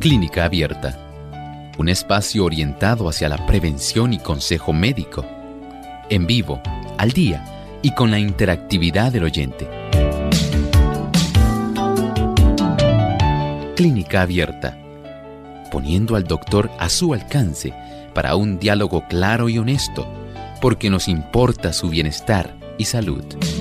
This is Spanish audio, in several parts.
Clínica Abierta, un espacio orientado hacia la prevención y consejo médico, en vivo, al día y con la interactividad del oyente. Clínica Abierta, poniendo al doctor a su alcance para un diálogo claro y honesto, porque nos importa su bienestar y salud.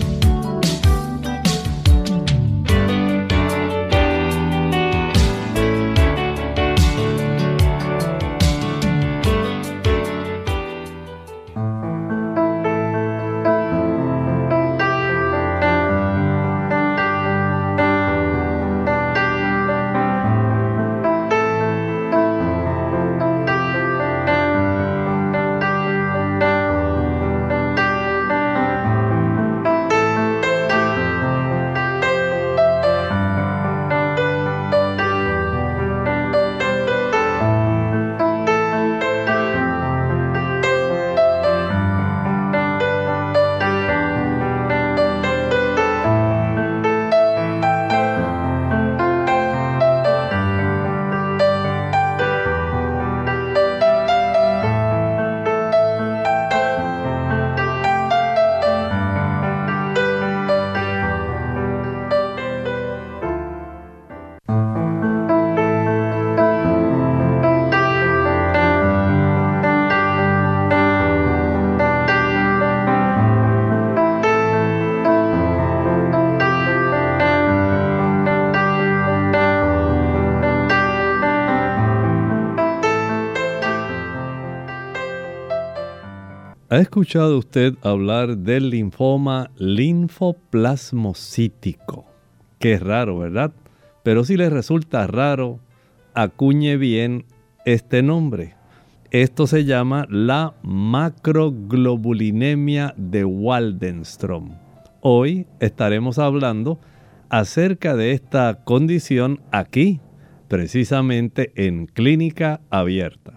¿Ha escuchado usted hablar del linfoma linfoplasmocítico? Qué raro, ¿verdad? Pero si le resulta raro, acuñe bien este nombre. Esto se llama la macroglobulinemia de Waldenström. Hoy estaremos hablando acerca de esta condición aquí, precisamente en Clínica Abierta.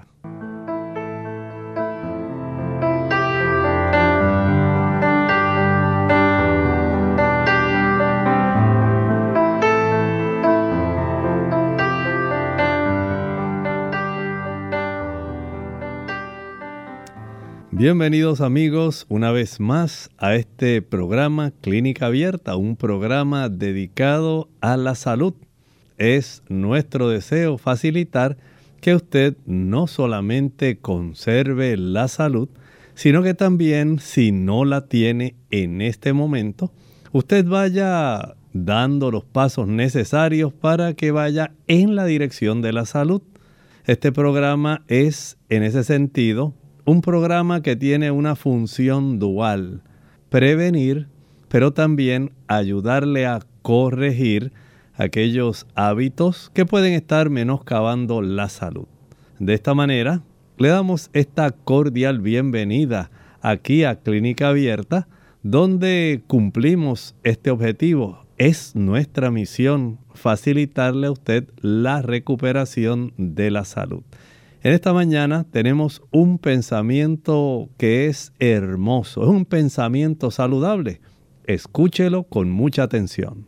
Bienvenidos amigos una vez más a este programa Clínica Abierta, un programa dedicado a la salud. Es nuestro deseo facilitar que usted no solamente conserve la salud, sino que también, si no la tiene en este momento, usted vaya dando los pasos necesarios para que vaya en la dirección de la salud. Este programa es, en ese sentido, un programa que tiene una función dual: prevenir, pero también ayudarle a corregir aquellos hábitos que pueden estar menoscabando la salud. De esta manera, le damos esta cordial bienvenida aquí a Clínica Abierta, donde cumplimos este objetivo. Es nuestra misión facilitarle a usted la recuperación de la salud. En esta mañana tenemos un pensamiento que es hermoso, es un pensamiento saludable. Escúchelo con mucha atención.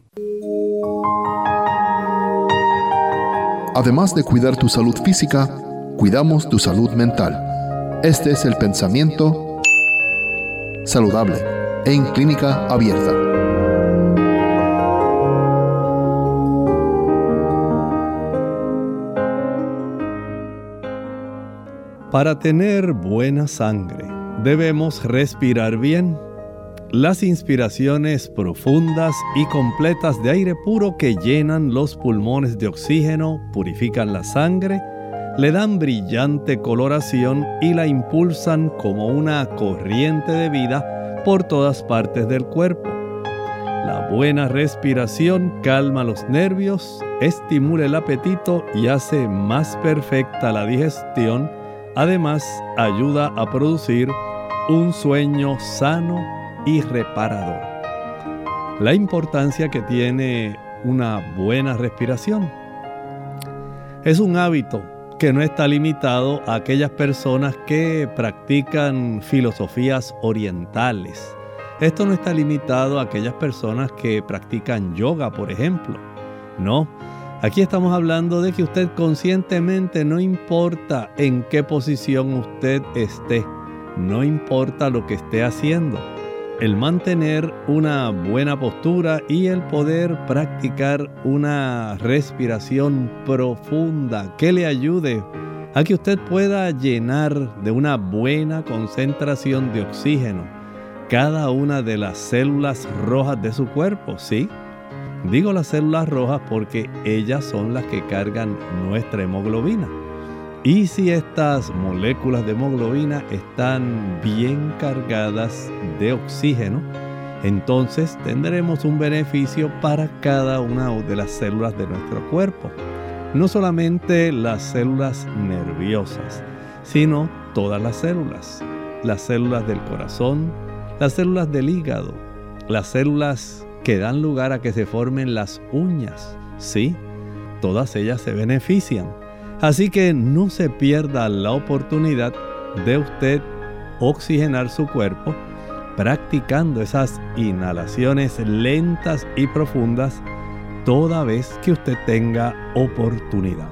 Además de cuidar tu salud física, cuidamos tu salud mental. Este es el pensamiento saludable en Clínica Abierta. Para tener buena sangre, debemos respirar bien. Las inspiraciones profundas y completas de aire puro que llenan los pulmones de oxígeno, purifican la sangre, le dan brillante coloración y la impulsan como una corriente de vida por todas partes del cuerpo. La buena respiración calma los nervios, estimula el apetito y hace más perfecta la digestión. Además, ayuda a producir un sueño sano y reparador. La importancia que tiene una buena respiración. Es un hábito que no está limitado a aquellas personas que practican filosofías orientales. Esto no está limitado a aquellas personas que practican yoga, por ejemplo. No, Aquí estamos hablando de que usted conscientemente, no importa en qué posición usted esté, no importa lo que esté haciendo, el mantener una buena postura y el poder practicar una respiración profunda que le ayude a que usted pueda llenar de una buena concentración de oxígeno cada una de las células rojas de su cuerpo, ¿sí? Digo las células rojas porque ellas son las que cargan nuestra hemoglobina. Y si estas moléculas de hemoglobina están bien cargadas de oxígeno, entonces tendremos un beneficio para cada una de las células de nuestro cuerpo. No solamente las células nerviosas, sino todas las células del corazón, las células del hígado, las células que dan lugar a que se formen las uñas, sí, todas ellas se benefician. Así que no se pierda la oportunidad de usted oxigenar su cuerpo practicando esas inhalaciones lentas y profundas toda vez que usted tenga oportunidad.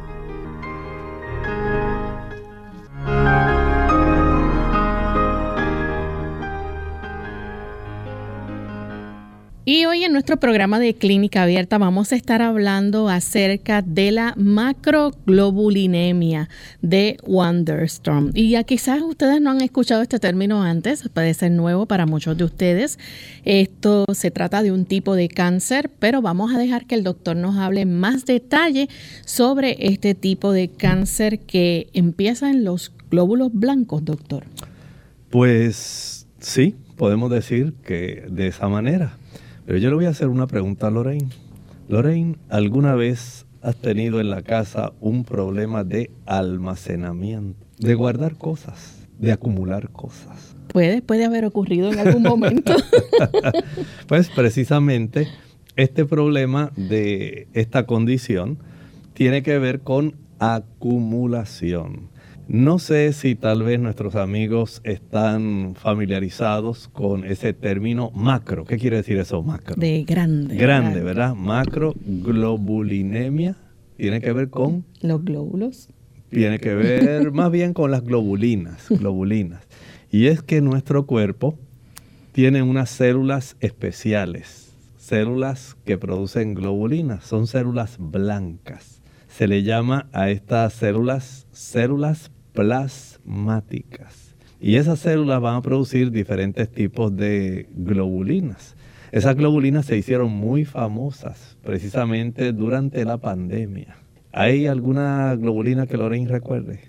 Y hoy en nuestro programa de Clínica Abierta vamos a estar hablando acerca de la macroglobulinemia de Waldenström. Y ya quizás ustedes no han escuchado este término antes, puede ser nuevo para muchos de ustedes. Esto se trata de un tipo de cáncer, pero vamos a dejar que el doctor nos hable más detalle sobre este tipo de cáncer que empieza en los glóbulos blancos, doctor. Pues sí, podemos decir que de esa manera. Pero yo le voy a hacer una pregunta a Lorraine. Lorraine, ¿alguna vez has tenido en la casa un problema de almacenamiento, de guardar cosas, de acumular cosas? Puede haber ocurrido en algún momento. Pues precisamente este problema de esta condición tiene que ver con acumulación. No sé si tal vez nuestros amigos están familiarizados con ese término macro. ¿Qué quiere decir eso, macro? De grande. Grande, ¿verdad? Macroglobulinemia tiene que ver con... los glóbulos. Tiene que ver más bien con las globulinas. Y es que nuestro cuerpo tiene unas células especiales, células que producen globulinas, son células blancas. Se le llama a estas células plasmáticas. Y esas células van a producir diferentes tipos de globulinas. Esas globulinas se hicieron muy famosas precisamente durante la pandemia. ¿Hay alguna globulina que Lorraine recuerde?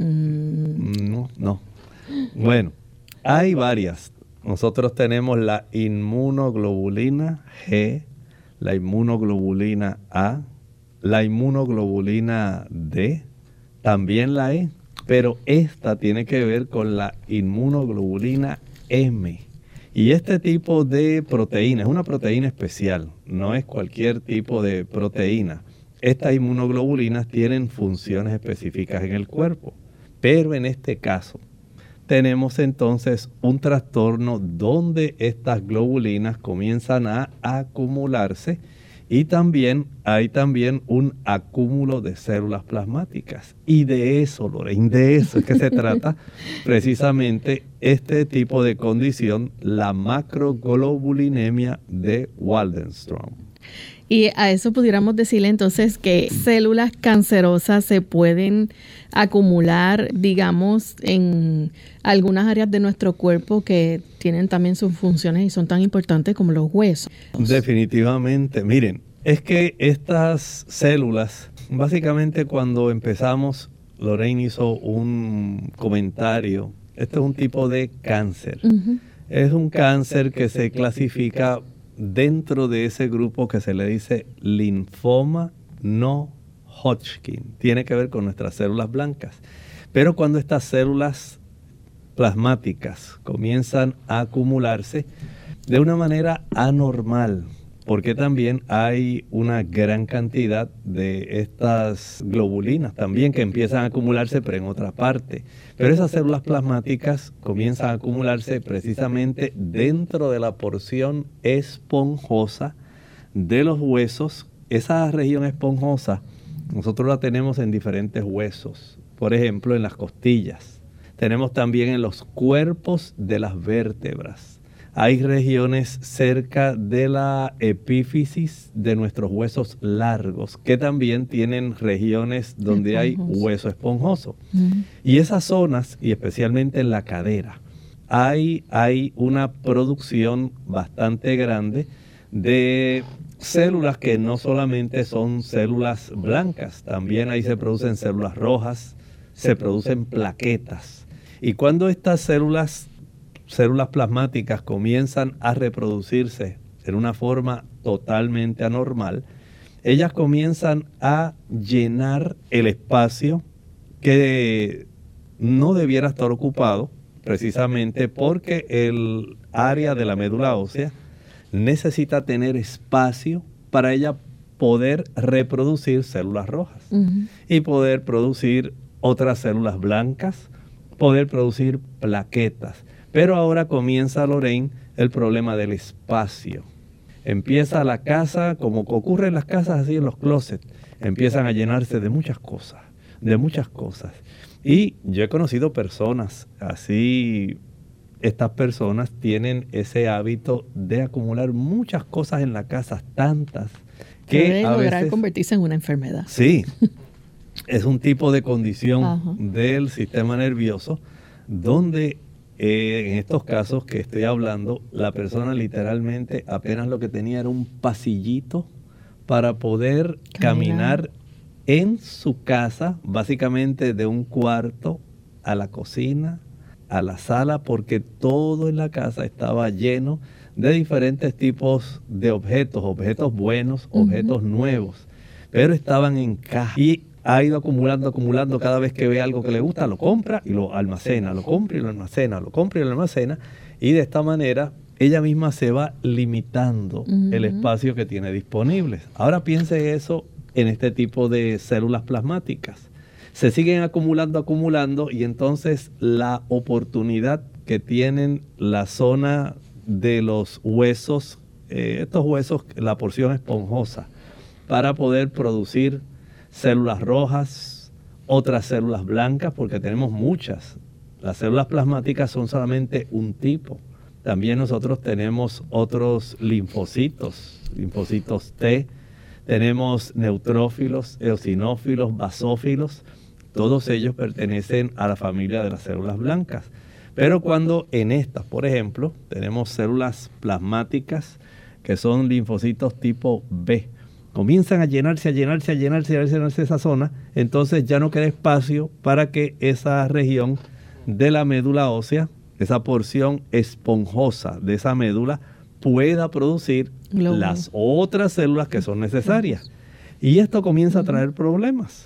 No. Bueno, hay varias. Nosotros tenemos la inmunoglobulina G, la inmunoglobulina A, la inmunoglobulina D, también la E, pero esta tiene que ver con la inmunoglobulina M. Y este tipo de proteína es una proteína especial, no es cualquier tipo de proteína. Estas inmunoglobulinas tienen funciones específicas en el cuerpo, pero en este caso tenemos entonces un trastorno donde estas globulinas comienzan a acumularse. Y también hay un acúmulo de células plasmáticas. Y de eso, Lorraine, de eso es que se trata precisamente este tipo de condición, la macroglobulinemia de Waldenström. Y a eso pudiéramos decirle entonces que células cancerosas se pueden acumular, digamos, en algunas áreas de nuestro cuerpo que tienen también sus funciones y son tan importantes como los huesos. Definitivamente. Miren, es que estas células, básicamente cuando empezamos, Lorraine hizo un comentario. Este es un tipo de cáncer. Uh-huh. Es un cáncer que se clasifica dentro de ese grupo que se le dice linfoma no Hodgkin. Tiene que ver con nuestras células blancas. Pero cuando estas células plasmáticas comienzan a acumularse de una manera anormal, porque también hay una gran cantidad de estas globulinas también que empiezan a acumularse, pero en otra parte. Pero esas células plasmáticas comienzan a acumularse precisamente dentro de la porción esponjosa de los huesos. Esa región esponjosa Nosotros la tenemos en diferentes huesos, por ejemplo, en las costillas. Tenemos también en los cuerpos de las vértebras. Hay regiones cerca de la epífisis de nuestros huesos largos que también tienen regiones donde hay hueso esponjoso. Y esas zonas, y especialmente en la cadera, hay una producción bastante grande de células que no solamente son células blancas, también ahí se producen células rojas, se producen plaquetas. Y cuando estas células plasmáticas comienzan a reproducirse en una forma totalmente anormal, ellas comienzan a llenar el espacio que no debiera estar ocupado, precisamente porque el área de la médula ósea necesita tener espacio para ella poder reproducir células rojas y poder producir otras células blancas, poder producir plaquetas. Pero ahora comienza, Lorraine, el problema del espacio. Empieza la casa, como ocurre en las casas así en los closets, empiezan a llenarse de muchas cosas. Y yo he conocido personas así. Estas personas tienen ese hábito de acumular muchas cosas en la casa, tantas, que a veces convertirse en una enfermedad. Sí, es un tipo de condición del sistema nervioso donde en estos casos que estoy hablando, la persona literalmente apenas lo que tenía era un pasillito para poder caminar en su casa, básicamente de un cuarto a la cocina, a la sala, porque todo en la casa estaba lleno de diferentes tipos de objetos buenos, objetos nuevos, pero estaban en caja. Y ha ido acumulando, cada vez que ve algo que le gusta, lo compra y lo almacena, lo compra y lo almacena, lo compra y lo almacena, y de esta manera ella misma se va limitando el espacio que tiene disponible. Ahora piense eso en este tipo de células plasmáticas. Se siguen acumulando y entonces la oportunidad que tienen la zona de los huesos, estos huesos, la porción esponjosa, para poder producir células rojas, otras células blancas, porque tenemos muchas. Las células plasmáticas son solamente un tipo. También nosotros tenemos otros linfocitos T, tenemos neutrófilos, eosinófilos, basófilos. Todos ellos pertenecen a la familia de las células blancas. Pero cuando en estas, por ejemplo, tenemos células plasmáticas que son linfocitos tipo B, comienzan a llenarse esa zona, entonces ya no queda espacio para que esa región de la médula ósea, esa porción esponjosa de esa médula, pueda producir las otras células que son necesarias. Y esto comienza a traer problemas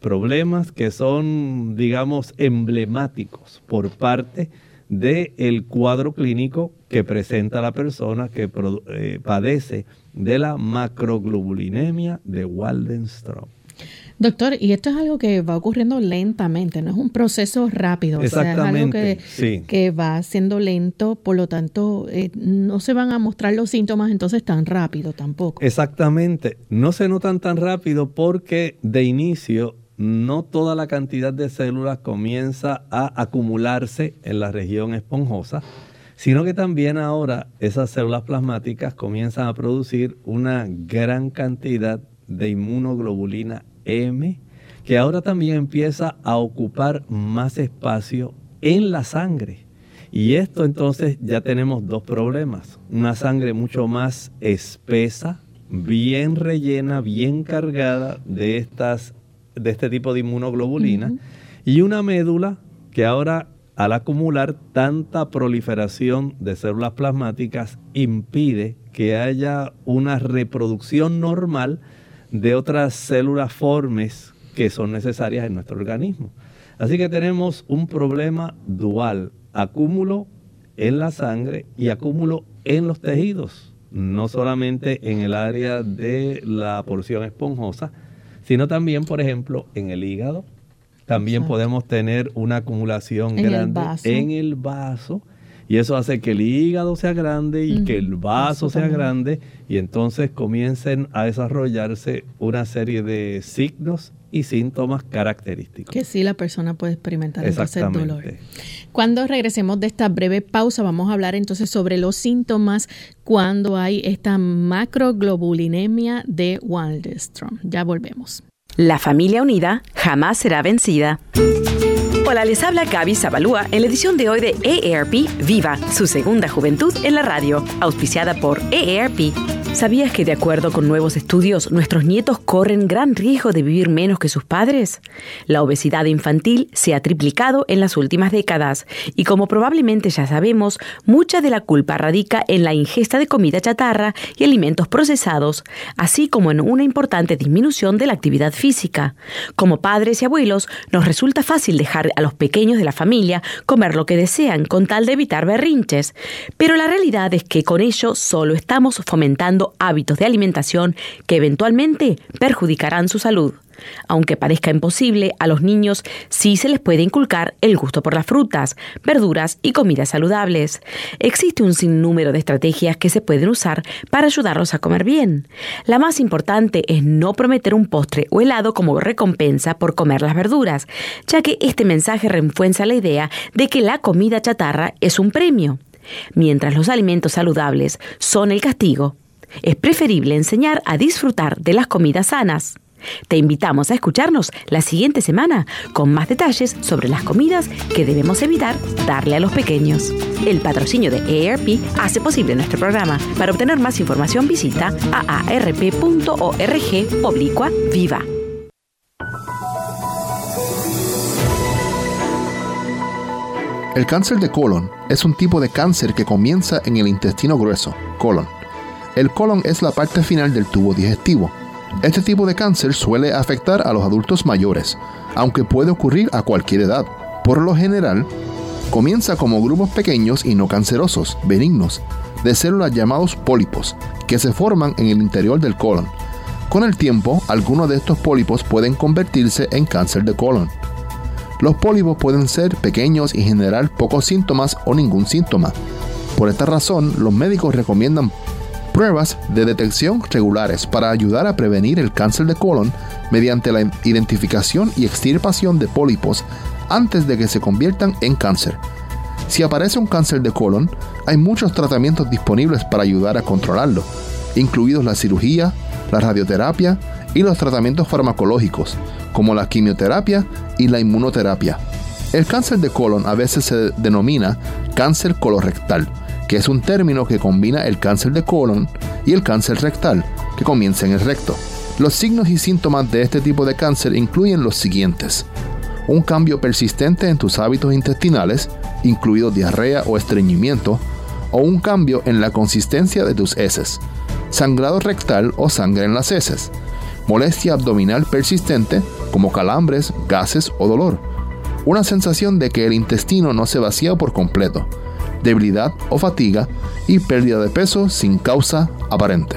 que son, digamos, emblemáticos por parte del cuadro clínico que presenta la persona que padece de la macroglobulinemia de Waldenström. Doctor, y esto es algo que va ocurriendo lentamente, no es un proceso rápido. Exactamente, o sea, es algo que va siendo lento, por lo tanto, no se van a mostrar los síntomas entonces tan rápido tampoco. Exactamente, no se notan tan rápido porque de inicio no toda la cantidad de células comienza a acumularse en la región esponjosa, sino que también ahora esas células plasmáticas comienzan a producir una gran cantidad de inmunoglobulina M, que ahora también empieza a ocupar más espacio en la sangre. Y esto entonces ya tenemos dos problemas. Una sangre mucho más espesa, bien rellena, bien cargada de este tipo de inmunoglobulina, y una médula que ahora, al acumular tanta proliferación de células plasmáticas, impide que haya una reproducción normal de otras células formes que son necesarias en nuestro organismo. Así que tenemos un problema dual: acúmulo en la sangre y acúmulo en los tejidos, no solamente en el área de la porción esponjosa, sino también, por ejemplo, en el hígado. También podemos tener una acumulación grande en el vaso. y eso hace que el hígado sea grande y que el vaso sea grande, y entonces comiencen a desarrollarse una serie de signos y síntomas característicos. Que sí la persona puede experimentar entonces dolor. Exactamente. Cuando regresemos de esta breve pausa, vamos a hablar entonces sobre los síntomas cuando hay esta macroglobulinemia de Waldenström. Ya volvemos. La familia unida jamás será vencida. Hola, les habla Gaby Zabalúa en la edición de hoy de EARP Viva, su segunda juventud en la radio, auspiciada por EARP. ¿Sabías que de acuerdo con nuevos estudios, nuestros nietos corren gran riesgo de vivir menos que sus padres? La obesidad infantil se ha triplicado en las últimas décadas y, como probablemente ya sabemos, mucha de la culpa radica en la ingesta de comida chatarra y alimentos procesados, así como en una importante disminución de la actividad física. Como padres y abuelos, nos resulta fácil dejar a los pequeños de la familia comer lo que desean con tal de evitar berrinches, pero la realidad es que con ello solo estamos fomentando hábitos de alimentación que eventualmente perjudicarán su salud. Aunque parezca imposible, a los niños sí se les puede inculcar el gusto por las frutas, verduras y comidas saludables. Existe un sinnúmero de estrategias que se pueden usar para ayudarlos a comer bien. La más importante es no prometer un postre o helado como recompensa por comer las verduras, ya que este mensaje refuerza la idea de que la comida chatarra es un premio, mientras los alimentos saludables son el castigo. Es preferible enseñar a disfrutar de las comidas sanas. Te invitamos a escucharnos la siguiente semana con más detalles sobre las comidas que debemos evitar darle a los pequeños. El patrocinio de EARP hace posible nuestro programa. Para obtener más información visita aarp.org/viva. El cáncer de colon es un tipo de cáncer que comienza en el intestino grueso, colon. El colon es la parte final del tubo digestivo. Este tipo de cáncer suele afectar a los adultos mayores, aunque puede ocurrir a cualquier edad. Por lo general, comienza como grupos pequeños y no cancerosos, benignos, de células llamados pólipos, que se forman en el interior del colon. Con el tiempo, algunos de estos pólipos pueden convertirse en cáncer de colon. Los pólipos pueden ser pequeños y generar pocos síntomas o ningún síntoma. Por esta razón, los médicos recomiendan pruebas de detección regulares para ayudar a prevenir el cáncer de colon mediante la identificación y extirpación de pólipos antes de que se conviertan en cáncer. Si aparece un cáncer de colon, hay muchos tratamientos disponibles para ayudar a controlarlo, incluidos la cirugía, la radioterapia y los tratamientos farmacológicos, como la quimioterapia y la inmunoterapia. El cáncer de colon a veces se denomina cáncer colorectal, que es un término que combina el cáncer de colon y el cáncer rectal, que comienza en el recto. Los signos y síntomas de este tipo de cáncer incluyen los siguientes: un cambio persistente en tus hábitos intestinales, incluido diarrea o estreñimiento, o un cambio en la consistencia de tus heces, sangrado rectal o sangre en las heces, molestia abdominal persistente, como calambres, gases o dolor, una sensación de que el intestino no se vacía por completo, debilidad o fatiga y pérdida de peso sin causa aparente.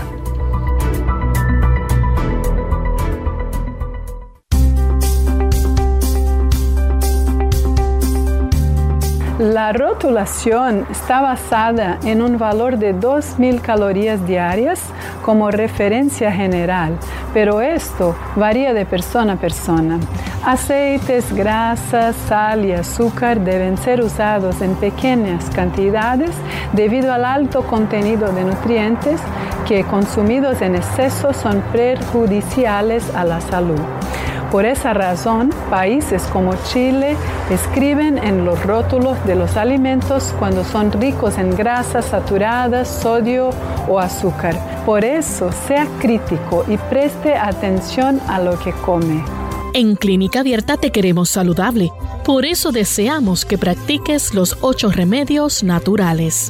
La rotulación está basada en un valor de 2.000 calorías diarias como referencia general, pero esto varía de persona a persona. Aceites, grasas, sal y azúcar deben ser usados en pequeñas cantidades debido al alto contenido de nutrientes que, consumidos en exceso, son perjudiciales a la salud. Por esa razón, países como Chile escriben en los rótulos de los alimentos cuando son ricos en grasas saturadas, sodio o azúcar. Por eso, sea crítico y preste atención a lo que come. En Clínica Abierta te queremos saludable. Por eso deseamos que practiques los 8 remedios naturales.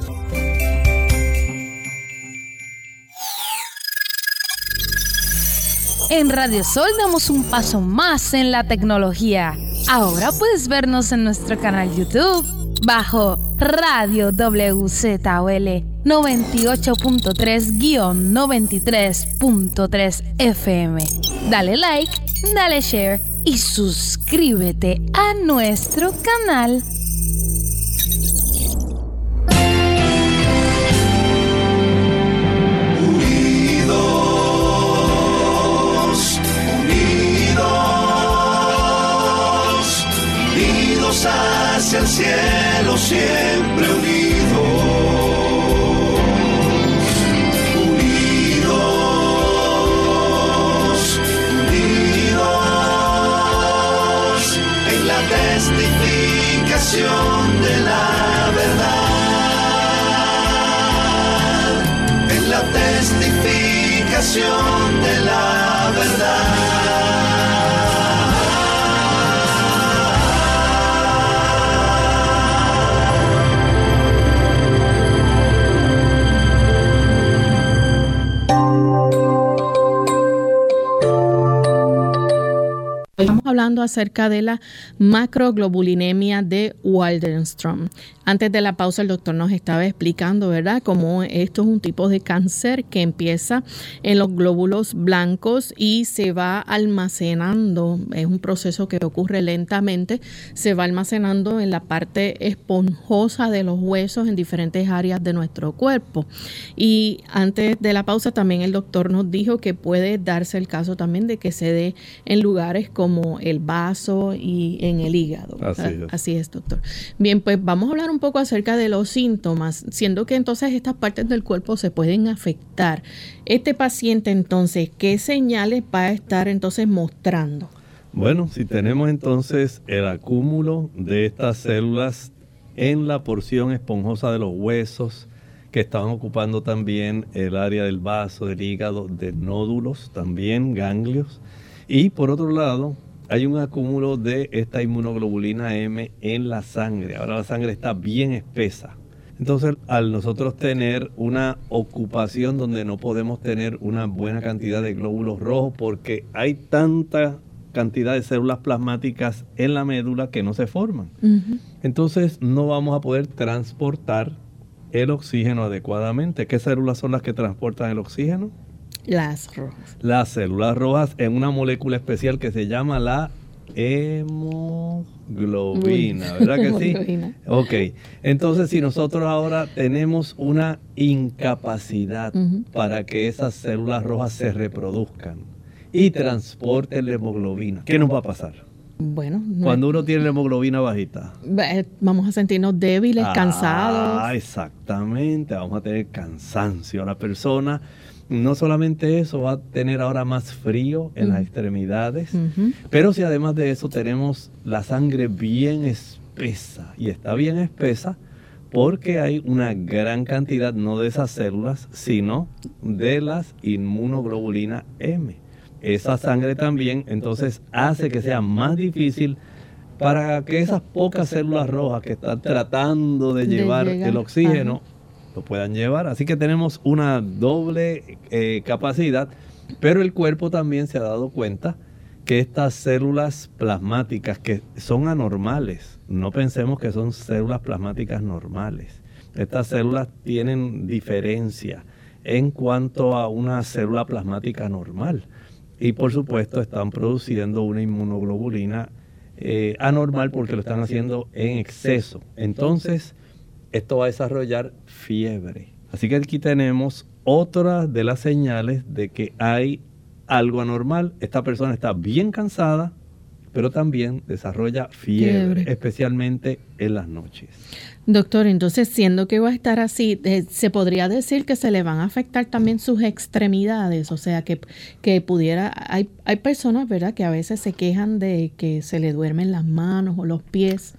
En Radio Sol damos un paso más en la tecnología. Ahora puedes vernos en nuestro canal YouTube bajo Radio WZOL 98.3-93.3 FM. Dale like, dale share y suscríbete a nuestro canal. hacia el cielo, siempre unidos, unidos, unidos en la testificación de la verdad, en la testificación de la verdad. Estamos hablando acerca de la macroglobulinemia de Waldenström. Antes de la pausa el doctor nos estaba explicando, ¿verdad?, cómo esto es un tipo de cáncer que empieza en los glóbulos blancos y se va almacenando. Es un proceso que ocurre lentamente. Se va almacenando en la parte esponjosa de los huesos en diferentes áreas de nuestro cuerpo. Y antes de la pausa también el doctor nos dijo que puede darse el caso también de que se dé en lugares como el vaso y en el hígado. Así es, doctor. Bien, pues vamos a hablar un poco acerca de los síntomas, siendo que entonces estas partes del cuerpo se pueden afectar. Este paciente entonces, ¿qué señales va a estar entonces mostrando? Bueno, si tenemos entonces el acúmulo de estas células en la porción esponjosa de los huesos, que estaban ocupando también el área del vaso, del hígado, de nódulos, también ganglios. Y por otro lado, hay un acúmulo de esta inmunoglobulina M en la sangre. Ahora la sangre está bien espesa. Entonces, al nosotros tener una ocupación donde no podemos tener una buena cantidad de glóbulos rojos porque hay tanta cantidad de células plasmáticas en la médula que no se forman. Entonces, no vamos a poder transportar el oxígeno adecuadamente. ¿Qué células son las que transportan el oxígeno? Las rojas. Las células rojas en una molécula especial que se llama la hemoglobina, ¿verdad que sí? Ok, entonces si nosotros ahora tenemos una incapacidad para que esas células rojas se reproduzcan y transporten la hemoglobina, ¿qué nos va a pasar? Bueno, cuando uno tiene la hemoglobina bajita, vamos a sentirnos débiles, cansados. Exactamente, vamos a tener cansancio. La persona, no solamente eso, va a tener ahora más frío en las extremidades, pero si además de eso tenemos la sangre bien espesa, y está bien espesa porque hay una gran cantidad, no de esas células, sino de las inmunoglobulinas M. Esa sangre también entonces hace que sea más difícil para que esas pocas células rojas que están tratando de llevar el oxígeno lo puedan llevar. Así que tenemos una doble capacidad, pero el cuerpo también se ha dado cuenta que estas células plasmáticas que son anormales, no pensemos que son células plasmáticas normales. Estas células tienen diferencia en cuanto a una célula plasmática normal. Y por supuesto están produciendo una inmunoglobulina anormal porque lo están haciendo en exceso. Entonces, esto va a desarrollar fiebre. Así que aquí tenemos otra de las señales de que hay algo anormal. Esta persona está bien cansada, pero también desarrolla fiebre, especialmente en las noches. Doctor, entonces, siendo que va a estar así, ¿se podría decir que se le van a afectar también sus extremidades? O sea, que pudiera... Hay personas, ¿verdad?, que a veces se quejan de que se le duermen las manos o los pies.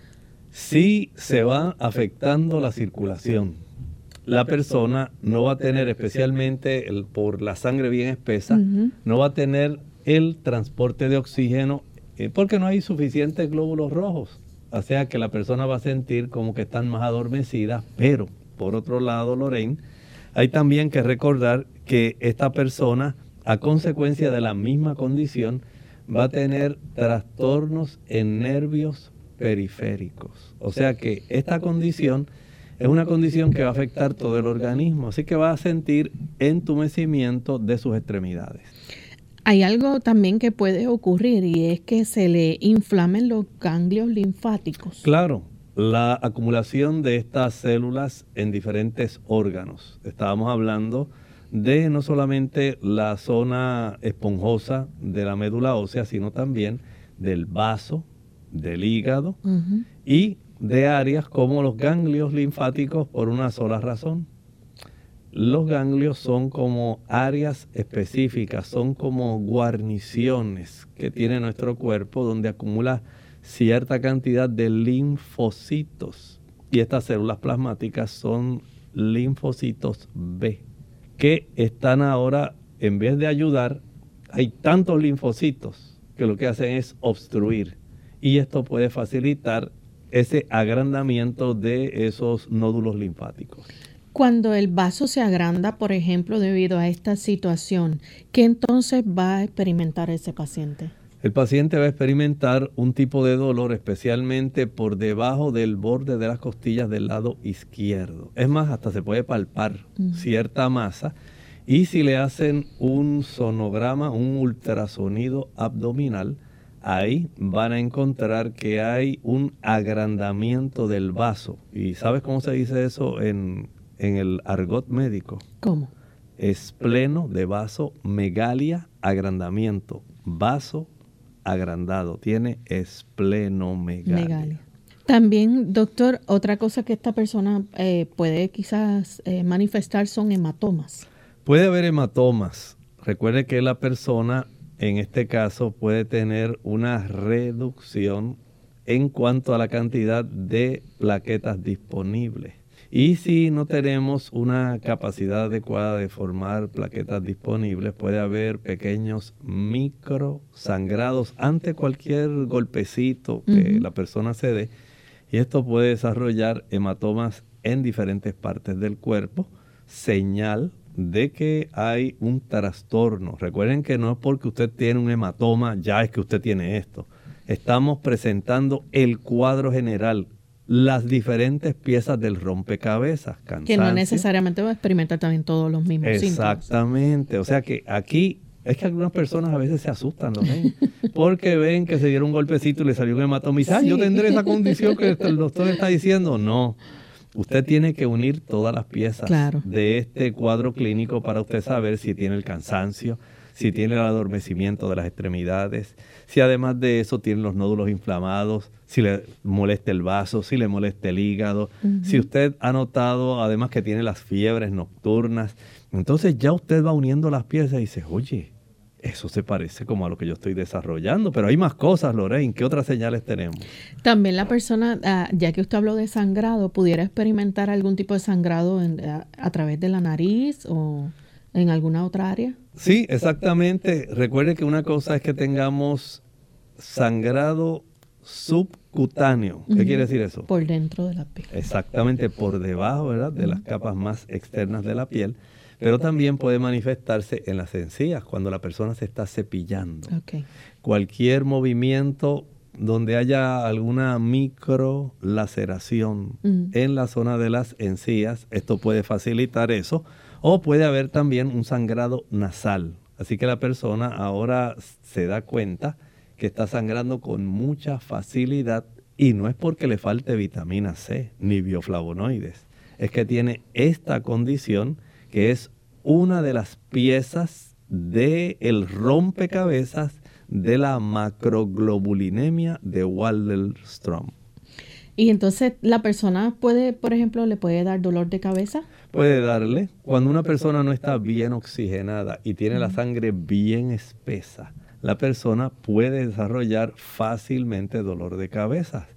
Sí, se va afectando la circulación. La persona no va a tener, especialmente por la sangre bien espesa, no va a tener el transporte de oxígeno porque no hay suficientes glóbulos rojos. O sea que la persona va a sentir como que están más adormecidas, pero por otro lado, Lorraine, hay también que recordar que esta persona, a consecuencia de la misma condición, va a tener trastornos en nervios periféricos. O sea que esta condición es una condición que va a afectar todo el organismo, así que va a sentir entumecimiento de sus extremidades. Hay algo también que puede ocurrir y es que se le inflamen los ganglios linfáticos. Claro, la acumulación de estas células en diferentes órganos. Estábamos hablando de no solamente la zona esponjosa de la médula ósea, sino también del vaso, del hígado y de áreas como los ganglios linfáticos por una sola razón. Los ganglios son como áreas específicas, son como guarniciones que tiene nuestro cuerpo donde acumula cierta cantidad de linfocitos. Y estas células plasmáticas son linfocitos B, que están ahora, en vez de ayudar, hay tantos linfocitos que lo que hacen es obstruir. Y esto puede facilitar ese agrandamiento de esos nódulos linfáticos. Cuando el vaso se agranda, por ejemplo, debido a esta situación, ¿qué entonces va a experimentar ese paciente? El paciente va a experimentar un tipo de dolor especialmente por debajo del borde de las costillas del lado izquierdo. Es más, hasta se puede palpar cierta masa. Y si le hacen un sonograma, un ultrasonido abdominal, ahí van a encontrar que hay un agrandamiento del vaso. ¿Y sabes cómo se dice eso en el argot médico? ¿Cómo? Espleno de vaso, megalia, agrandamiento. Vaso agrandado, tiene esplenomegalia. También, doctor, otra cosa que esta persona puede quizás manifestar son hematomas. Puede haber hematomas. Recuerde que la persona, en este caso, puede tener una reducción en cuanto a la cantidad de plaquetas disponibles. Y si no tenemos una capacidad adecuada de formar plaquetas disponibles, puede haber pequeños microsangrados ante cualquier golpecito que la persona se dé. Y esto puede desarrollar hematomas en diferentes partes del cuerpo, señal de que hay un trastorno. Recuerden que no es porque usted tiene un hematoma, ya es que usted tiene esto. Estamos presentando el cuadro general, las diferentes piezas del rompecabezas. Cansancio. Que no necesariamente va a experimentar también todos los mismos síntomas. Exactamente. O sea que aquí es que algunas personas a veces se asustan, ¿no ven? Porque ven que se dieron un golpecito y le salió un hematoma y dicen, yo tendré esa condición que el doctor está diciendo. No. Usted tiene que unir todas las piezas de este cuadro clínico para usted saber si tiene el cansancio, si tiene el adormecimiento de las extremidades, si además de eso tiene los nódulos inflamados, si le molesta el vaso, si le molesta el hígado, si usted ha notado además que tiene las fiebres nocturnas. Entonces ya usted va uniendo las piezas y dice, oye, eso se parece como a lo que yo estoy desarrollando, pero hay más cosas, Lorraine. ¿Qué otras señales tenemos? También la persona, ya que usted habló de sangrado, ¿pudiera experimentar algún tipo de sangrado a través de la nariz o en alguna otra área? Sí, exactamente. Recuerde que una cosa es que tengamos sangrado subcutáneo. ¿Qué quiere decir eso? Por dentro de la piel. Exactamente, por debajo, ¿verdad? De las capas más externas de la piel. Pero también puede manifestarse en las encías cuando la persona se está cepillando. Cualquier movimiento donde haya alguna microlaceración en la zona de las encías, esto puede facilitar eso. O puede haber también un sangrado nasal. Así que la persona ahora se da cuenta que está sangrando con mucha facilidad y no es porque le falte vitamina C ni bioflavonoides. Es que tiene esta condición que es una de las piezas del rompecabezas de la macroglobulinemia de Waldenström. Y entonces la persona puede, por ejemplo, le puede dar dolor de cabeza. Puede darle. Cuando una persona no está bien oxigenada y tiene la sangre bien espesa, la persona puede desarrollar fácilmente dolor de cabeza.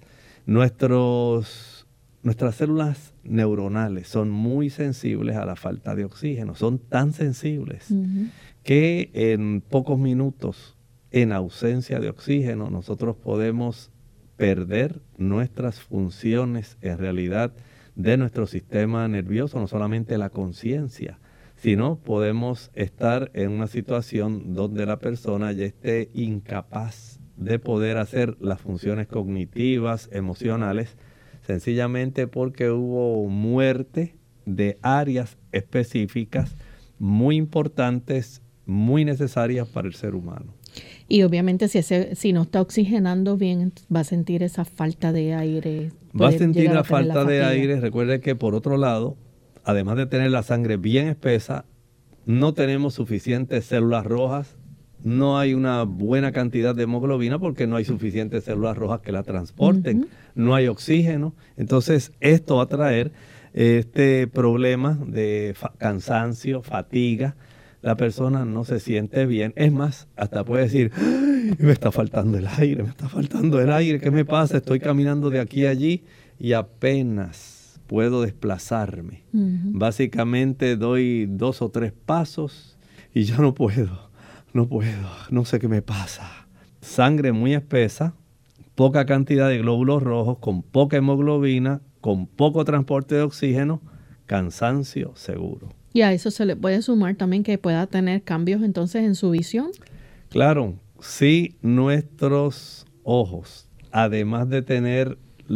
Nuestras células neuronales son muy sensibles a la falta de oxígeno. Son tan sensibles que en pocos minutos, en ausencia de oxígeno, nosotros podemos perder nuestras funciones en realidad de nuestro sistema nervioso, no solamente la conciencia, sino podemos estar en una situación donde la persona ya esté incapaz de poder hacer las funciones cognitivas, emocionales, sencillamente porque hubo muerte de áreas específicas muy importantes, muy necesarias para el ser humano. Y obviamente si no está oxigenando bien, va a sentir esa falta de aire. Va a sentir la falta de aire. Recuerde que por otro lado, además de tener la sangre bien espesa, no tenemos suficientes células rojas no hay una buena cantidad de hemoglobina porque no hay suficientes células rojas que la transporten, no hay oxígeno. Entonces esto va a traer este problema de cansancio, fatiga. La persona no se siente bien. Es más, hasta puede decir, ¡ay, me está faltando el aire, ¿qué me pasa? Estoy caminando de aquí a allí y apenas puedo desplazarme. Básicamente doy 2 o 3 pasos y ya no puedo, no sé qué me pasa. Sangre muy espesa, poca cantidad de glóbulos rojos, con poca hemoglobina, con poco transporte de oxígeno, cansancio seguro. ¿Y a eso se le puede sumar también que pueda tener cambios entonces en su visión? Claro, si nuestros ojos, además de tener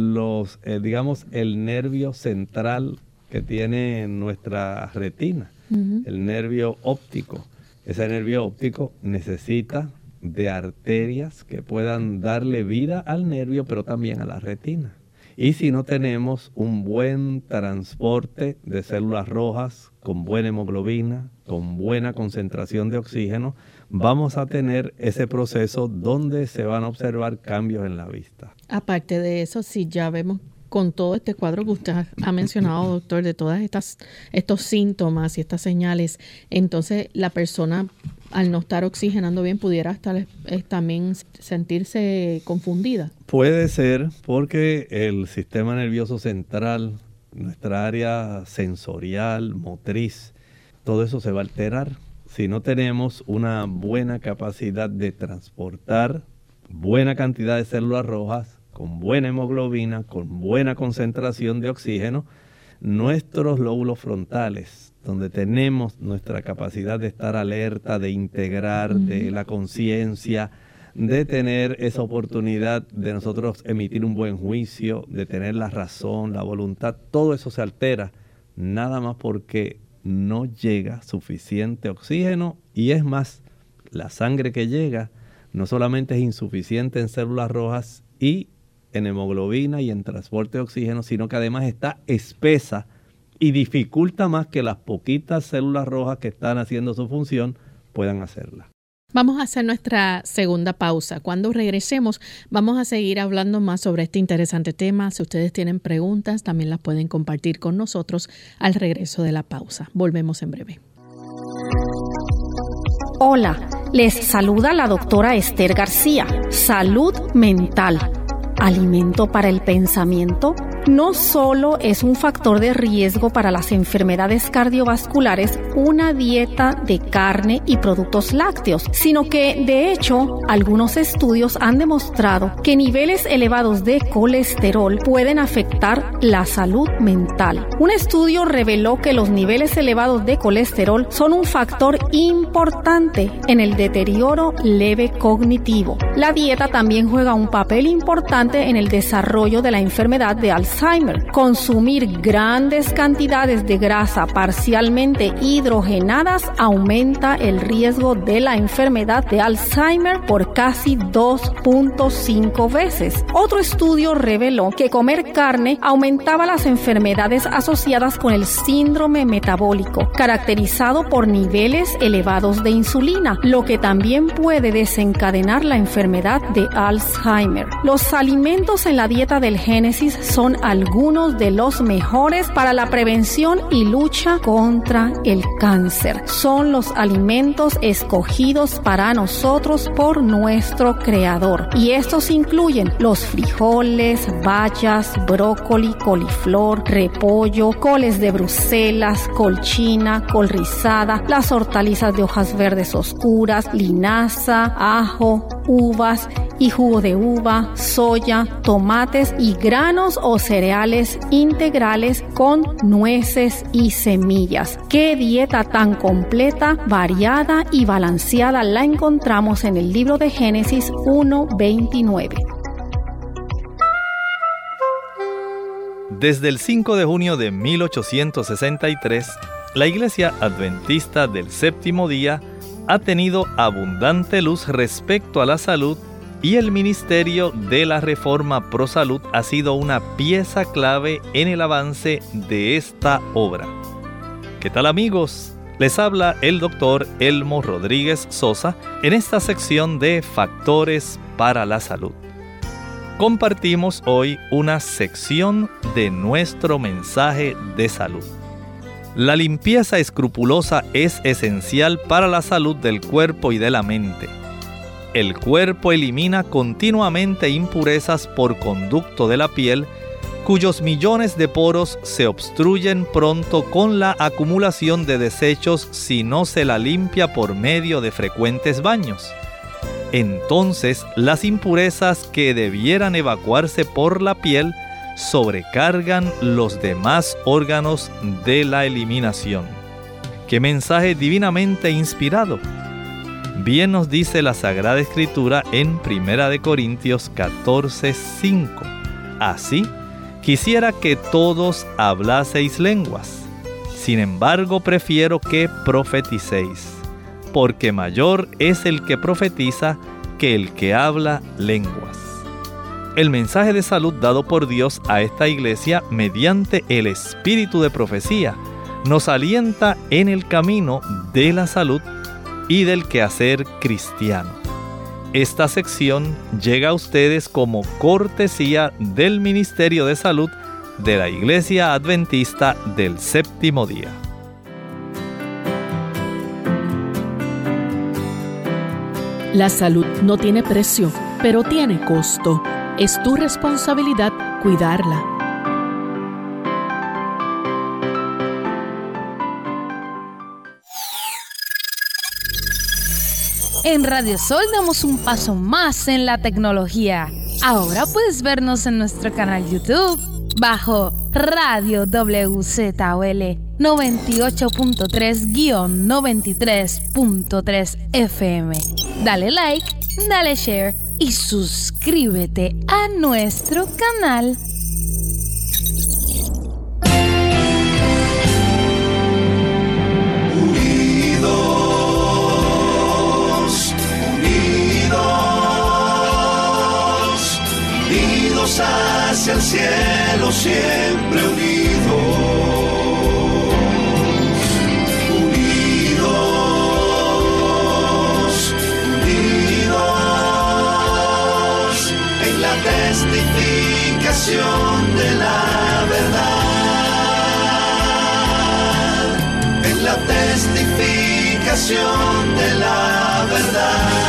el nervio central que tiene nuestra retina, el nervio óptico, ese nervio óptico necesita de arterias que puedan darle vida al nervio, pero también a la retina. Y si no tenemos un buen transporte de células rojas, con buena hemoglobina, con buena concentración de oxígeno, vamos a tener ese proceso donde se van a observar cambios en la vista. Aparte de eso, si ya vemos con todo este cuadro que usted ha mencionado, doctor, de todas estos síntomas y estas señales, entonces la persona, al no estar oxigenando bien, pudiera también sentirse confundida. Puede ser porque el sistema nervioso central, nuestra área sensorial, motriz, todo eso se va a alterar. Si no tenemos una buena capacidad de transportar buena cantidad de células rojas, con buena hemoglobina, con buena concentración de oxígeno, nuestros lóbulos frontales, donde tenemos nuestra capacidad de estar alerta, de integrar, de la conciencia, de tener esa oportunidad de nosotros emitir un buen juicio, de tener la razón, la voluntad, todo eso se altera, nada más porque no llega suficiente oxígeno. Y es más, la sangre que llega no solamente es insuficiente en células rojas y en hemoglobina y en transporte de oxígeno, sino que además está espesa y dificulta más que las poquitas células rojas que están haciendo su función puedan hacerla. Vamos a hacer nuestra segunda pausa. Cuando regresemos, vamos a seguir hablando más sobre este interesante tema. Si ustedes tienen preguntas, también las pueden compartir con nosotros al regreso de la pausa. Volvemos en breve. Hola, les saluda la doctora Esther García. Salud mental. ¿Alimento para el pensamiento? No solo es un factor de riesgo para las enfermedades cardiovasculares una dieta de carne y productos lácteos, sino que, de hecho, algunos estudios han demostrado que niveles elevados de colesterol pueden afectar la salud mental. Un estudio reveló que los niveles elevados de colesterol son un factor importante en el deterioro leve cognitivo. La dieta también juega un papel importante en el desarrollo de la enfermedad de Alzheimer. Consumir grandes cantidades de grasa parcialmente hidrogenadas aumenta el riesgo de la enfermedad de Alzheimer por casi 2.5 veces. Otro estudio reveló que comer carne aumentaba las enfermedades asociadas con el síndrome metabólico, caracterizado por niveles elevados de insulina, lo que también puede desencadenar la enfermedad de Alzheimer. Los alimentos en la dieta del Génesis son algunos de los mejores para la prevención y lucha contra el cáncer. Son los alimentos escogidos para nosotros por nuestro Creador. Y estos incluyen los frijoles, bayas, brócoli, coliflor, repollo, coles de Bruselas, col china, col rizada, las hortalizas de hojas verdes oscuras, linaza, ajo, uvas y jugo de uva, soya, tomates y granos o cereales integrales con nueces y semillas. ¡Qué dieta tan completa, variada y balanceada la encontramos en el libro de Génesis 1:29! Desde el 5 de junio de 1863, la Iglesia Adventista del Séptimo Día ha tenido abundante luz respecto a la salud y el Ministerio de la Reforma Pro Salud ha sido una pieza clave en el avance de esta obra. ¿Qué tal, amigos? Les habla el doctor Elmo Rodríguez Sosa en esta sección de Factores para la Salud. Compartimos hoy una sección de nuestro mensaje de salud. La limpieza escrupulosa es esencial para la salud del cuerpo y de la mente. El cuerpo elimina continuamente impurezas por conducto de la piel, cuyos millones de poros se obstruyen pronto con la acumulación de desechos si no se la limpia por medio de frecuentes baños. Entonces, las impurezas que debieran evacuarse por la piel sobrecargan los demás órganos de la eliminación. ¡Qué mensaje divinamente inspirado! Bien nos dice la Sagrada Escritura en 1 Corintios 14:5. Así, quisiera que todos hablaseis lenguas. Sin embargo, prefiero que profeticéis, porque mayor es el que profetiza que el que habla lenguas. El mensaje de salud dado por Dios a esta iglesia mediante el espíritu de profecía nos alienta en el camino de la salud y del quehacer cristiano. Esta sección llega a ustedes como cortesía del Ministerio de Salud de la Iglesia Adventista del Séptimo Día. La salud no tiene precio, pero tiene costo. Es tu responsabilidad cuidarla. En Radio Sol damos un paso más en la tecnología. Ahora puedes vernos en nuestro canal YouTube bajo Radio WZOL 98.3-93.3 FM. Dale like, dale share y suscríbete a nuestro canal. Hacia el cielo, siempre unidos, unidos, unidos, en la testificación de la verdad, en la testificación de la verdad.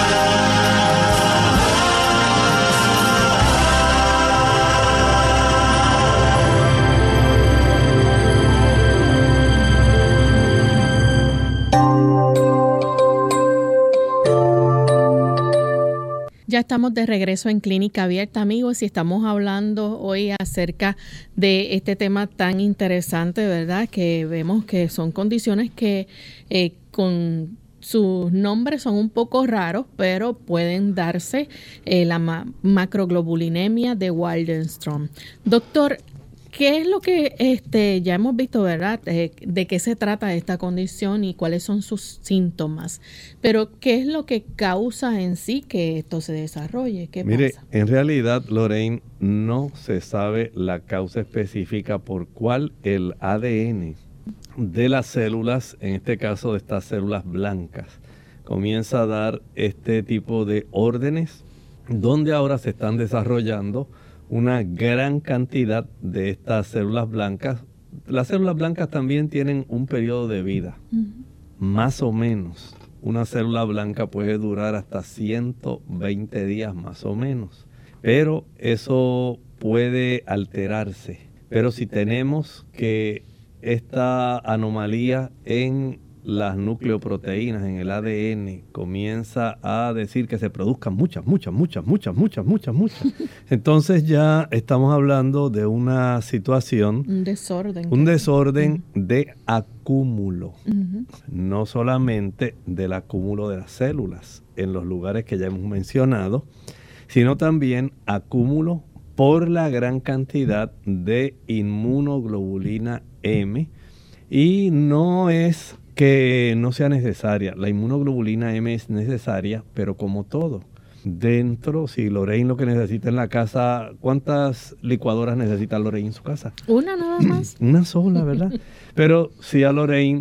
Ya estamos de regreso en Clínica Abierta, amigos, y estamos hablando hoy acerca de este tema tan interesante, ¿verdad? Que vemos que son condiciones que con sus nombres son un poco raros, pero pueden darse la macroglobulinemia de Waldenström. Doctor, ¿qué es lo que ya hemos visto, verdad? De qué se trata esta condición y cuáles son sus síntomas. Pero, ¿qué es lo que causa en sí que esto se desarrolle? ¿Qué pasa? En realidad, Lorraine, no se sabe la causa específica por cuál el ADN de las células, en este caso de estas células blancas, comienza a dar este tipo de órdenes, donde ahora se están desarrollando una gran cantidad de estas células blancas. Las células blancas también tienen un periodo de vida. Más o menos, una célula blanca puede durar hasta 120 días más o menos. Pero eso puede alterarse. Pero si tenemos que esta anomalía en las nucleoproteínas, en el ADN, comienza a decir que se produzcan muchas. Entonces ya estamos hablando de una situación, un desorden de acúmulo, no solamente del acúmulo de las células en los lugares que ya hemos mencionado, sino también acúmulo por la gran cantidad de inmunoglobulina M, y no es que no sea necesaria. La inmunoglobulina M es necesaria, pero como todo, dentro, si Lorraine lo que necesita en la casa, ¿cuántas licuadoras necesita Lorraine en su casa? Una nada más. Una sola, ¿verdad? Pero si a Lorraine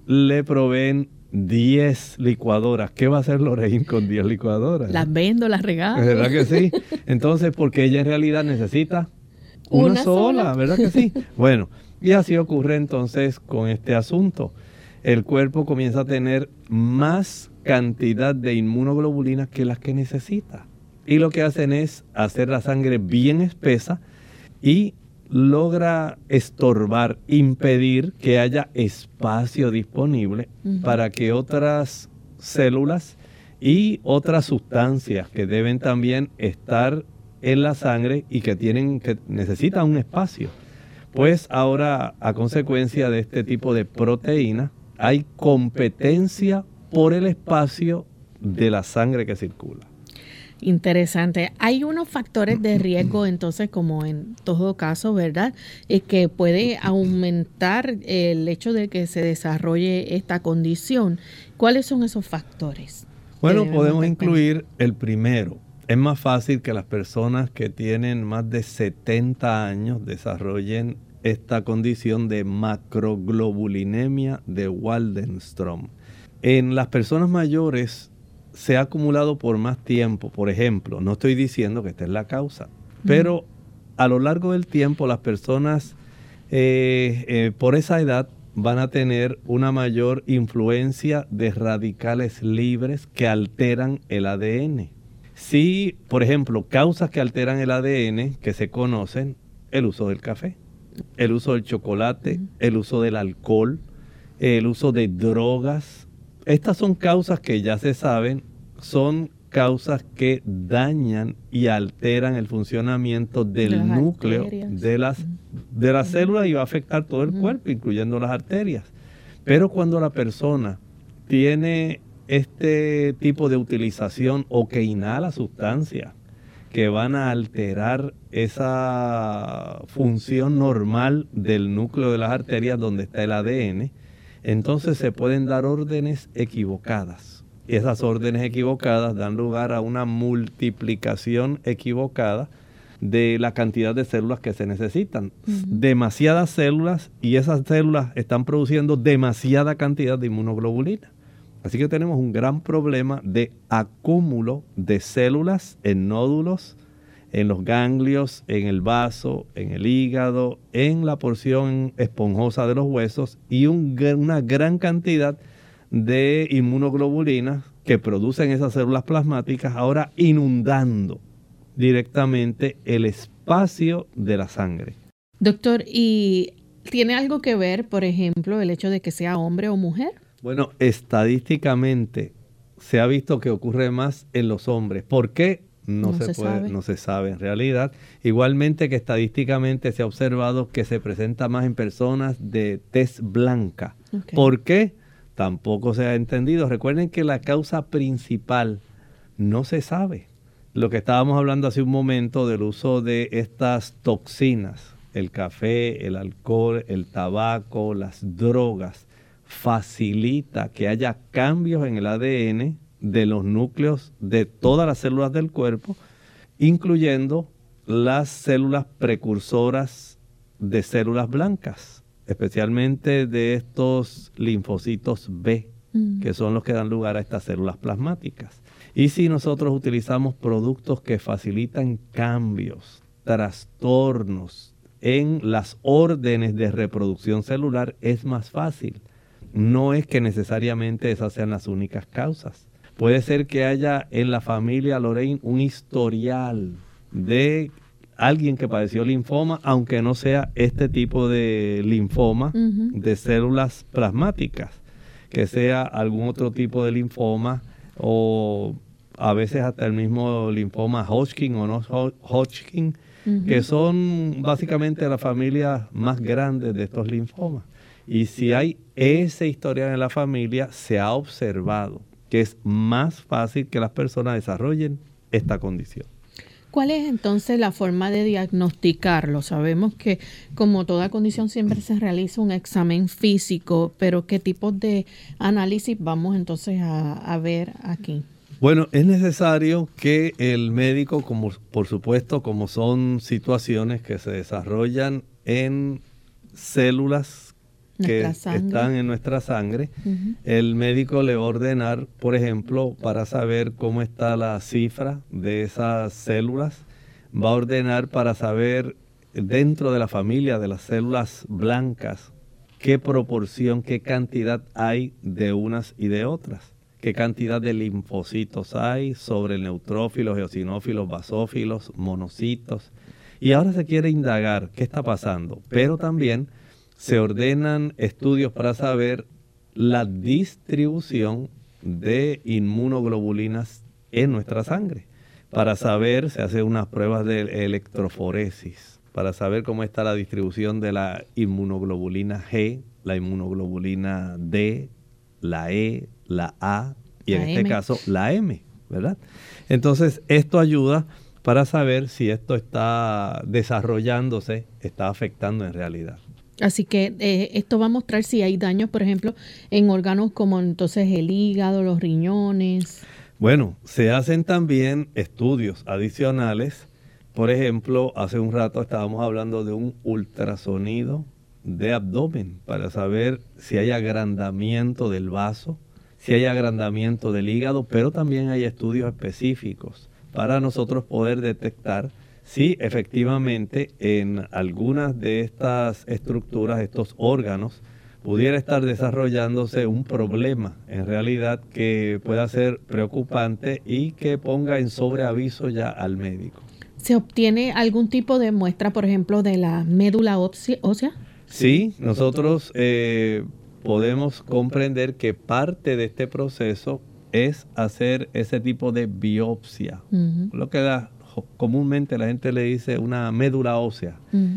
le proveen 10 licuadoras. ¿Qué va a hacer Lorraine con 10 licuadoras? Las vendo, las regalo. ¿Verdad que sí? Entonces, porque ella en realidad necesita una sola, ¿verdad que sí? Bueno, y así ocurre entonces con este asunto. El cuerpo comienza a tener más cantidad de inmunoglobulinas que las que necesita. Y lo que hacen es hacer la sangre bien espesa y logra estorbar, impedir que haya espacio disponible para que otras células y otras sustancias que deben también estar en la sangre y que necesitan un espacio. Pues ahora, a consecuencia de este tipo de proteína, hay competencia por el espacio de la sangre que circula. Interesante. Hay unos factores de riesgo, entonces, como en todo caso, ¿verdad? Que puede aumentar el hecho de que se desarrolle esta condición. ¿Cuáles son esos factores? Bueno, podemos incluir el primero. Es más fácil que las personas que tienen más de 70 años desarrollen esta condición de macroglobulinemia de Waldenström. En las personas mayores se ha acumulado por más tiempo. Por ejemplo, no estoy diciendo que esta es la causa, pero a lo largo del tiempo las personas por esa edad van a tener una mayor influencia de radicales libres que alteran el ADN. Sí, por ejemplo, causas que alteran el ADN que se conocen: el uso del café, el uso del chocolate, el uso del alcohol, el uso de drogas. Estas son causas que ya se saben, son causas que dañan y alteran el funcionamiento del núcleo de las células y va a afectar todo el cuerpo, incluyendo las arterias. Pero cuando la persona tiene este tipo de utilización o que inhala sustancias que van a alterar esa función normal del núcleo de las arterias donde está el ADN, entonces se pueden dar órdenes equivocadas. Y esas órdenes equivocadas dan lugar a una multiplicación equivocada de la cantidad de células que se necesitan. Demasiadas células, y esas células están produciendo demasiada cantidad de inmunoglobulina. Así que tenemos un gran problema de acúmulo de células en nódulos, en los ganglios, en el vaso, en el hígado, en la porción esponjosa de los huesos y una gran cantidad de inmunoglobulinas que producen esas células plasmáticas, ahora inundando directamente el espacio de la sangre. Doctor, ¿y tiene algo que ver, por ejemplo, el hecho de que sea hombre o mujer? Bueno, estadísticamente se ha visto que ocurre más en los hombres. ¿Por qué? No se sabe en realidad. Igualmente que estadísticamente se ha observado que se presenta más en personas de tez blanca. Okay. ¿Por qué? Tampoco se ha entendido. Recuerden que la causa principal no se sabe. Lo que estábamos hablando hace un momento del uso de estas toxinas, el café, el alcohol, el tabaco, las drogas, facilita que haya cambios en el ADN de los núcleos de todas las células del cuerpo, incluyendo las células precursoras de células blancas, especialmente de estos linfocitos B, que son los que dan lugar a estas células plasmáticas. Y si nosotros utilizamos productos que facilitan cambios, trastornos en las órdenes de reproducción celular, es más fácil. No es que necesariamente esas sean las únicas causas. Puede ser que haya en la familia Lorraine un historial de alguien que padeció linfoma, aunque no sea este tipo de linfoma de células plasmáticas, que sea algún otro tipo de linfoma o a veces hasta el mismo linfoma Hodgkin o no Hodgkin, que son básicamente las familias más grandes de estos linfomas. Y si hay ese historial en la familia, se ha observado que es más fácil que las personas desarrollen esta condición. ¿Cuál es entonces la forma de diagnosticarlo? Sabemos que como toda condición siempre se realiza un examen físico, pero ¿qué tipo de análisis vamos entonces a ver aquí? Bueno, es necesario que el médico, como por supuesto, como son situaciones que se desarrollan en células que están en nuestra sangre, el médico le va a ordenar, por ejemplo, para saber cómo está la cifra de esas células, va a ordenar para saber dentro de la familia de las células blancas qué proporción, qué cantidad hay de unas y de otras, qué cantidad de linfocitos hay sobre neutrófilos, eosinófilos, basófilos, monocitos. Y ahora se quiere indagar qué está pasando, pero también se ordenan estudios para saber la distribución de inmunoglobulinas en nuestra sangre. Para saber, se hacen unas pruebas de electroforesis, para saber cómo está la distribución de la inmunoglobulina G, la inmunoglobulina D, la E, la A y en este caso la M, ¿verdad? Entonces, esto ayuda para saber si esto está desarrollándose, está afectando en realidad. Así que esto va a mostrar si hay daños, por ejemplo, en órganos como entonces el hígado, los riñones. Bueno, se hacen también estudios adicionales. Por ejemplo, hace un rato estábamos hablando de un ultrasonido de abdomen para saber si hay agrandamiento del vaso, si hay agrandamiento del hígado, pero también hay estudios específicos para nosotros poder detectar si efectivamente en algunas de estas estructuras, estos órganos, pudiera estar desarrollándose un problema en realidad que pueda ser preocupante y que ponga en sobreaviso ya al médico. ¿Se obtiene algún tipo de muestra, por ejemplo, de la médula ósea? Sí, nosotros podemos comprender que parte de este proceso es hacer ese tipo de biopsia, lo que comúnmente la gente le dice una médula ósea.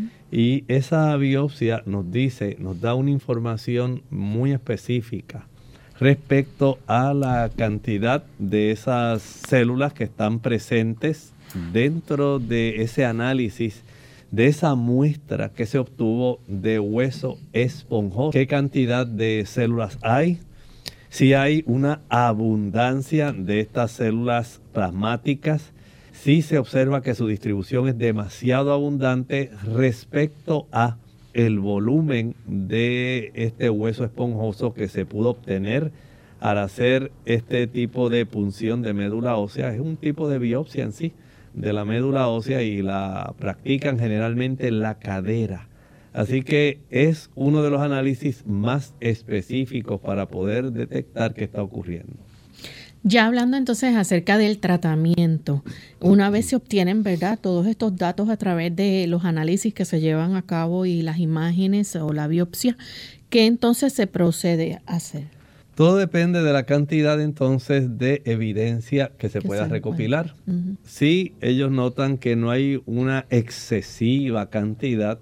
Y esa biopsia nos da una información muy específica respecto a la cantidad de esas células que están presentes dentro de ese análisis, de esa muestra que se obtuvo de hueso esponjoso. ¿Qué cantidad de células hay? Si hay una abundancia de estas células plasmáticas, si se observa que su distribución es demasiado abundante respecto a el volumen de este hueso esponjoso que se pudo obtener al hacer este tipo de punción de médula ósea. Es un tipo de biopsia en sí de la médula ósea y la practican generalmente en la cadera. Así que es uno de los análisis más específicos para poder detectar qué está ocurriendo. Ya hablando entonces acerca del tratamiento, una vez se obtienen, ¿verdad?, todos estos datos a través de los análisis que se llevan a cabo y las imágenes o la biopsia, ¿qué entonces se procede a hacer? Todo depende de la cantidad entonces de evidencia que se pueda recopilar. Si ellos notan que no hay una excesiva cantidad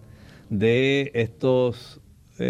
de estos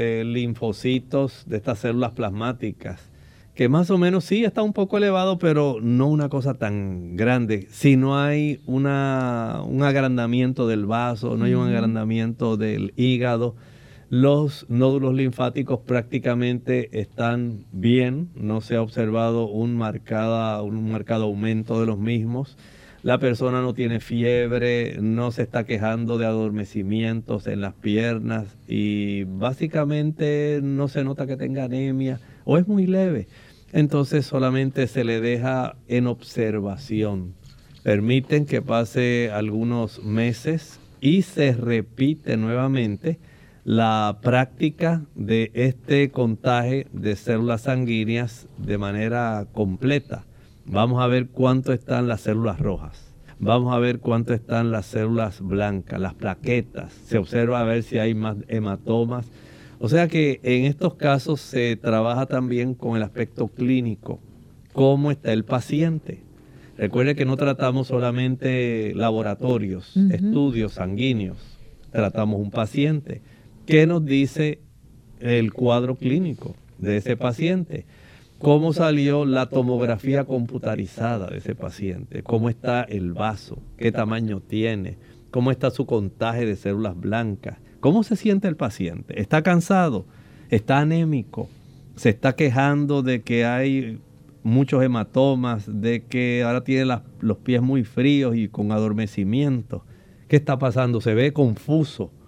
linfocitos, de estas células plasmáticas, que más o menos sí está un poco elevado, pero no una cosa tan grande. Si no hay un agrandamiento del vaso, no hay un agrandamiento del hígado, los nódulos linfáticos prácticamente están bien, no se ha observado un marcado aumento de los mismos. La persona no tiene fiebre, no se está quejando de adormecimientos en las piernas y básicamente no se nota que tenga anemia o es muy leve. Entonces solamente se le deja en observación. Permiten que pase algunos meses y se repite nuevamente la práctica de este contaje de células sanguíneas de manera completa. Vamos a ver cuánto están las células rojas. Vamos a ver cuánto están las células blancas, las plaquetas. Se observa a ver si hay más hematomas. O sea que en estos casos se trabaja también con el aspecto clínico. ¿Cómo está el paciente? Recuerde que no tratamos solamente laboratorios, estudios sanguíneos. Tratamos un paciente. ¿Qué nos dice el cuadro clínico de ese paciente? ¿Cómo salió la tomografía computarizada de ese paciente? ¿Cómo está el vaso? ¿Qué tamaño tiene? ¿Cómo está su contaje de células blancas? ¿Cómo se siente el paciente? ¿Está cansado? ¿Está anémico? ¿Se está quejando de que hay muchos hematomas? ¿De que ahora tiene los pies muy fríos y con adormecimiento? ¿Qué está pasando? ¿Se ve confuso?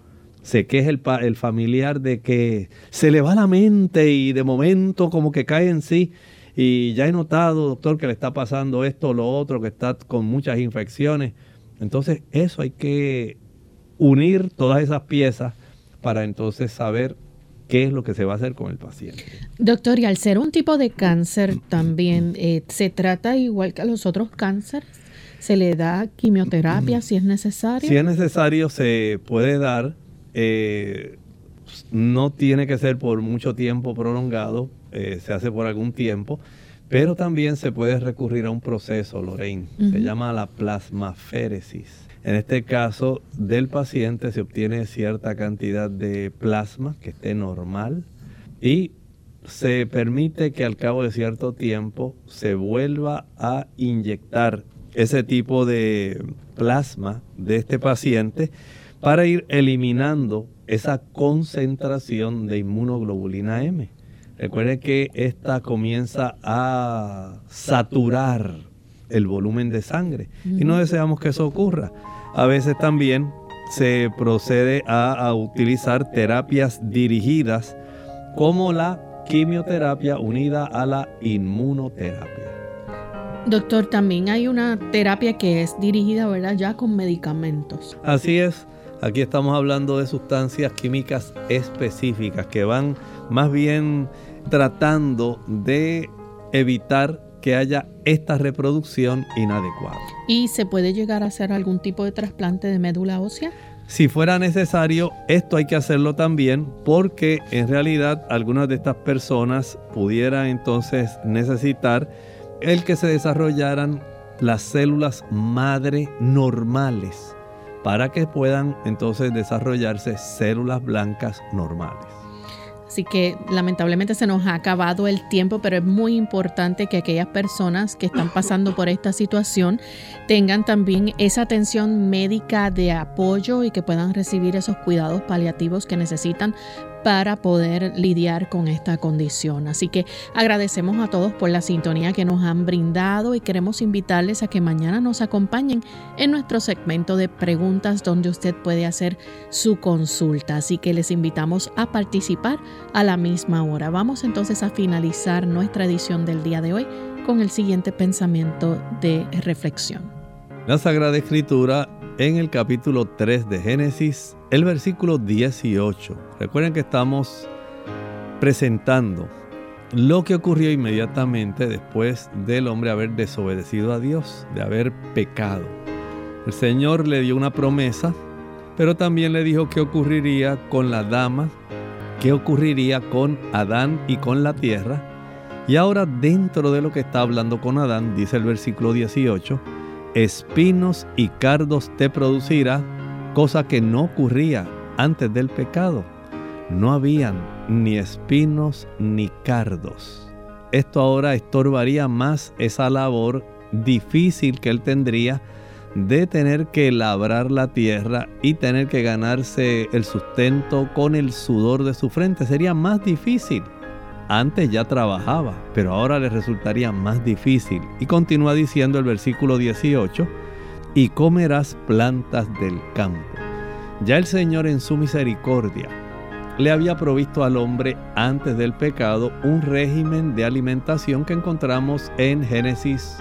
se queja el familiar de que se le va la mente y de momento como que cae en sí. Y ya he notado, doctor, que le está pasando esto o lo otro, que está con muchas infecciones. Entonces, eso hay que unir todas esas piezas para entonces saber qué es lo que se va a hacer con el paciente. Doctor, y al ser un tipo de cáncer también, ¿se trata igual que a los otros cánceres? ¿Se le da quimioterapia si es necesario? Si es necesario, se puede dar. No tiene que ser por mucho tiempo prolongado. Se hace por algún tiempo, pero también se puede recurrir a un proceso, Lorraine, se llama la plasmaféresis. En este caso del paciente se obtiene cierta cantidad de plasma que esté normal y se permite que al cabo de cierto tiempo se vuelva a inyectar ese tipo de plasma de este paciente para ir eliminando esa concentración de inmunoglobulina M. Recuerden que esta comienza a saturar el volumen de sangre y no deseamos que eso ocurra. A veces también se procede a utilizar terapias dirigidas como la quimioterapia unida a la inmunoterapia. Doctor, también hay una terapia que es dirigida, ¿verdad?, ya con medicamentos. Así es. Aquí estamos hablando de sustancias químicas específicas que van más bien tratando de evitar que haya esta reproducción inadecuada. ¿Y se puede llegar a hacer algún tipo de trasplante de médula ósea? Si fuera necesario, esto hay que hacerlo también porque en realidad algunas de estas personas pudieran entonces necesitar el que se desarrollaran las células madre normales para que puedan entonces desarrollarse células blancas normales. Así que lamentablemente se nos ha acabado el tiempo, pero es muy importante que aquellas personas que están pasando por esta situación tengan también esa atención médica de apoyo y que puedan recibir esos cuidados paliativos que necesitan para poder lidiar con esta condición. Así que agradecemos a todos por la sintonía que nos han brindado y queremos invitarles a que mañana nos acompañen en nuestro segmento de preguntas donde usted puede hacer su consulta. Así que les invitamos a participar a la misma hora. Vamos entonces a finalizar nuestra edición del día de hoy con el siguiente pensamiento de reflexión. La Sagrada Escritura en el capítulo 3 de Génesis, el versículo 18. Recuerden que estamos presentando lo que ocurrió inmediatamente después del hombre haber desobedecido a Dios, de haber pecado. El Señor le dio una promesa, pero también le dijo qué ocurriría con la dama, qué ocurriría con Adán y con la tierra. Y ahora dentro de lo que está hablando con Adán, dice el versículo 18, espinos y cardos te producirá, cosa que no ocurría antes del pecado. No habían ni espinos ni cardos. Esto ahora estorbaría más esa labor difícil que él tendría de tener que labrar la tierra y tener que ganarse el sustento con el sudor de su frente. Sería más difícil. Antes ya trabajaba, pero ahora le resultaría más difícil. Y continúa diciendo el versículo 18, y comerás plantas del campo. Ya el Señor en su misericordia le había provisto al hombre antes del pecado un régimen de alimentación que encontramos en Génesis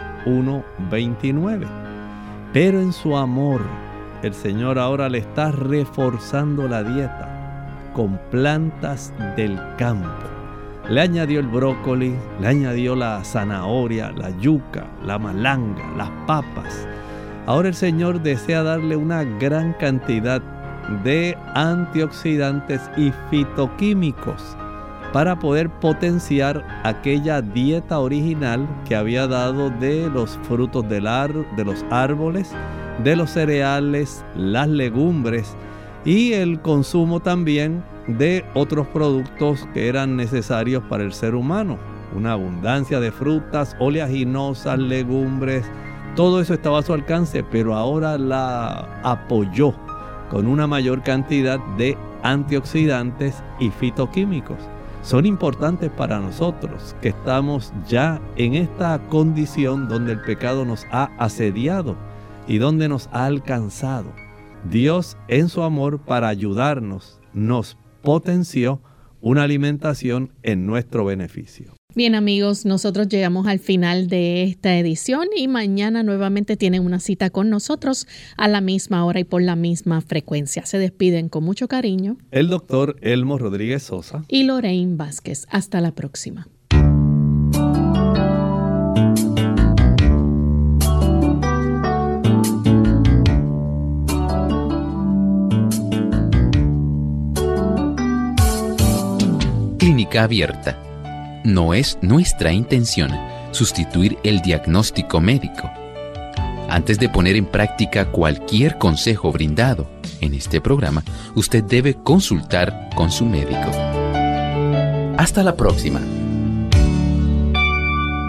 1:29. Pero en su amor, el Señor ahora le está reforzando la dieta con plantas del campo. Le añadió el brócoli, le añadió la zanahoria, la yuca, la malanga, las papas. Ahora el Señor desea darle una gran cantidad de antioxidantes y fitoquímicos para poder potenciar aquella dieta original que había dado de los frutos de los árboles, de los cereales, las legumbres y el consumo también de otros productos que eran necesarios para el ser humano. Una abundancia de frutas, oleaginosas, legumbres, todo eso estaba a su alcance, pero ahora la apoyó con una mayor cantidad de antioxidantes y fitoquímicos. Son importantes para nosotros que estamos ya en esta condición donde el pecado nos ha asediado y donde nos ha alcanzado. Dios en su amor para ayudarnos nos potenció una alimentación en nuestro beneficio. Bien amigos, nosotros llegamos al final de esta edición y mañana nuevamente tienen una cita con nosotros a la misma hora y por la misma frecuencia. Se despiden con mucho cariño el doctor Elmo Rodríguez Sosa y Lorraine Vázquez. Hasta la próxima. Clínica Abierta. No es nuestra intención sustituir el diagnóstico médico. Antes de poner en práctica cualquier consejo brindado en este programa, usted debe consultar con su médico. Hasta la próxima.